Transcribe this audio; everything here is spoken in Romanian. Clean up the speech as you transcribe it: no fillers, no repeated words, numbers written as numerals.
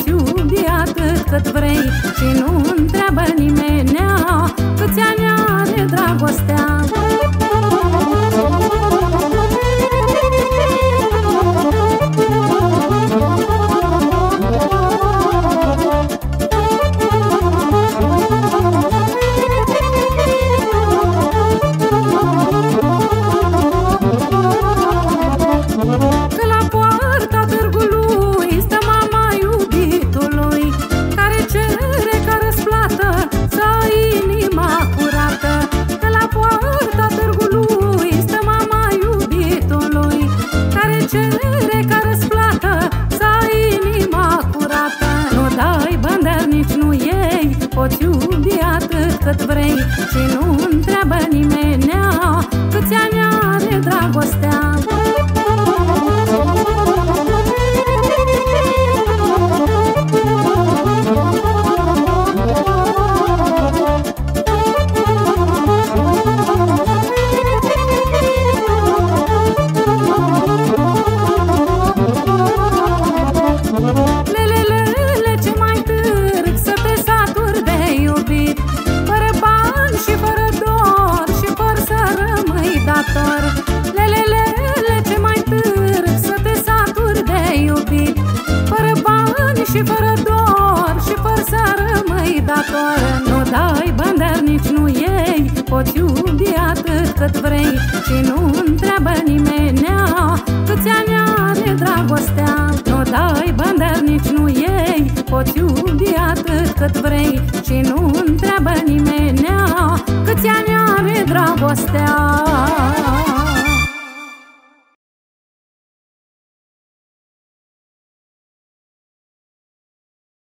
poți iubi atât cât vrei și nu întreabă nimenea câți ani are dragostea. Că la poarta târgului stă mama iubitului, care cere ca răsplată să ai inima curată. Că la poarta târgului stă mama iubitului, care cere ca răsplată să ai inima curată. Nu dai bani, nici nu iei, poți iubi atât cât vrei și nu întreabă nimenea câți ani are dragostea. Lelelele, ce mai târg să te saturi de iubit, fără bani și fără dor și fără să rămâi dator. Lelelele, ce mai târg să te saturi de iubit, fără bani și fără dor și fără să rămâi dator. Nu dai bani, dar nici nu iei, poți iubi atât cât vrei și nu întreabă nimenea câți ani are dragostea. Nu dai bani, dar nici nu iei, poți iubi atât cât vrei și nu întreabă nimenea câți ani are dragostea.